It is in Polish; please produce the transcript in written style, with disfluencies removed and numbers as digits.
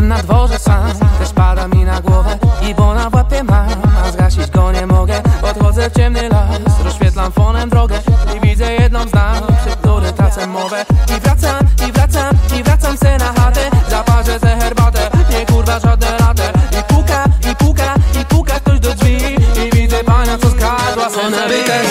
na dworze sam, też pada mi na głowę i bona w łapie mam, a zgasić go nie mogę. Odchodzę w ciemny las, rozświetlam fonem drogę i widzę jedną z nas, przy której tracę mowę. I wracam se na chatę, zaparzę se herbatę, nie kurwa żadne latę. I puka ktoś do drzwi i widzę pana, co zgadła se nawykę.